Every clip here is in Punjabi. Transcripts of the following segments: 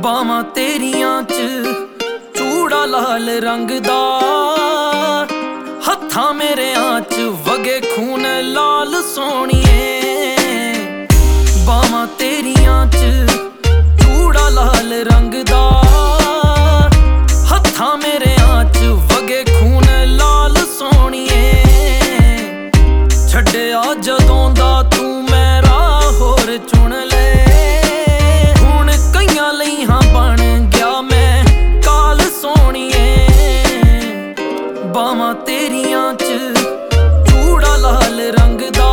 ਬਾਵਾਂ ਤੇਰੀਆਂ ਚ ਚੂੜਾ ਲਾਲ ਰੰਗ ਦਾ, ਹੱਥਾਂ ਮੇਰਿਆਂ ਚ ਵਗੇ ਖੂਨ ਲਾਲ ਸੋਹਣੀਏ। ਬਾਵਾਂ ਤੇਰੀਆਂ ਚ ਚੂੜਾ ਲਾਲ ਰੰਗ ਦਾ, ਹੱਥਾਂ ਮੇਰਿਆਂ ਚ ਵਗੇ ਖੂਨ ਲਾਲ ਸੋਹਣੀਏ। ਛੱਡਿਆ ਜਦੋਂ ਦਾ ਤੂੰ ਮੈਂ ਰਾਹ ਹੋਰ ਚੁਣ ਲੈ, ਹੁਣ ਕਈਆਂ ਲਈ ਹਾਂ ਬਣ ਗਿਆ ਮੈਂ ਕਾਲ ਸੋਹਣੀਏ। ਬਾਵਾਂ ਤੇਰੀਆਂ ਚ ਚੂੜਾ ਲਾਲ ਰੰਗ ਦਾ,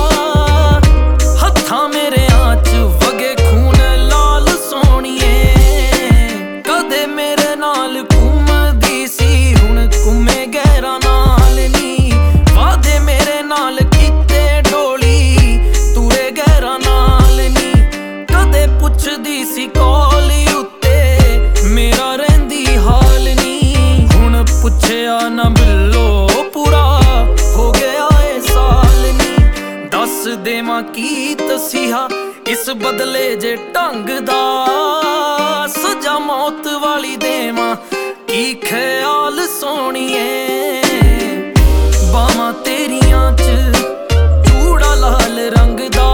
ਹੱਥਾਂ ਮੇਰਿਆਂ ਚ ਵਗੇ ਖੂਨ ਲਾਲ ਸੋਹਣੀਏ। ਕਦੇ ਮੇਰੇ ਨਾਲ ਘੁੰਮਦੀ ਸੀ ਹੁਣ ਘੁੰਮੇ ਗਹਿਰਾਂ ਨਾਲ ਨੀ, ਵਾਦੇ ਮੇਰੇ ਨਾਲ ਕੀਤੇ ਡੋਲੀ ਤੁਰੇ ਗਹਿਰਾਂ ਨਾਲ ਨੀ। ਕਦੇ ਪੁੱਛਦੀ ਸੀ ਕਾਲ ਉੱਤੇ ਮੇਰਾ ਰਹਿੰਦੀ ਹਾਲ ਨੀ, ਹੁਣ ਪੁੱਛਿਆ ਨਾ ਬਿੱਲੋ ਪੂਰਾ ਹੋ ਗਿਆ ਏ ਸਾਲ ਨੀ। ਦੱਸ ਦੇਵਾਂ ਕੀ ਤਸੀਹਾ ਇਸ ਬਦਲੇ ਜੇ ਢੰਗ ਦਾ, ਸਜ਼ਾ ਮੌਤ ਵਾਲੀ ਦੇਵਾਂ ਕੀ ਖਿਆਲ ਸੋਹਣੀਏ। ਬਾਵਾਂ ਤੇਰੀਆਂ ਚ ਚੂੜਾ ਲਾਲ ਰੰਗ ਦਾ,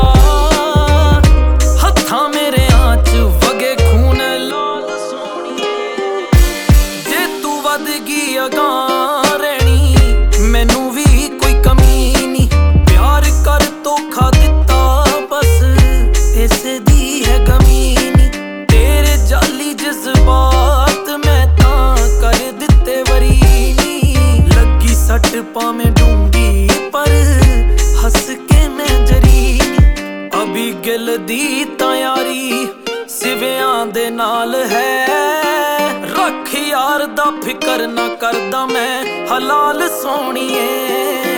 ਹੱਥਾਂ ਮੇਰਿਆਂ ਚ ਵਗੇ ਖੂਨ ਲਾਲ ਸੋਹਣੀਏ। ਜੇ ਤੂੰ ਵੱਧ ਗਈ ਅਗਾਂਹ ਰਹਿਣੀ ਮੈਨੂੰ ਵੀ ਕੋਈ ਕਮੀ ਨੀ, ਪਿਆਰ ਕਰ ਧੋਖਾ ਦਿੱਤਾ ਬਸ ਇਸੇ ਦੀ ਹੈ ਗਮੀ ਨੀ। ਤੇਰੇ ਜਾਲੀ ਜਜ਼ਬਾਤ ਮੈਂ ਤਾਂ ਕਰ ਦਿੱਤੇ ਵਰੀ ਨੀ, ਲੱਗੀ ਸੱਟ ਭਾਵੇਂ ਡੂੰਗੀ ਪਰ ਹੱਸ ਕੇ ਮੈਂ ਜਰੀ ਨੀ। ਅਭੀ ਗਿਲ ਦੀ ਤਾਂ ਯਾਰੀ ਸਿਵਿਆਂ ਦੇ ਨਾਲ ਹੈ, ਰੱਖ ਯਾਰ ਦਾ ਫਿਕਰ ਨਾ ਕਰਦਾ ਮੈਂ ਹਲਾਲ ਸੋਹਣੀਏ।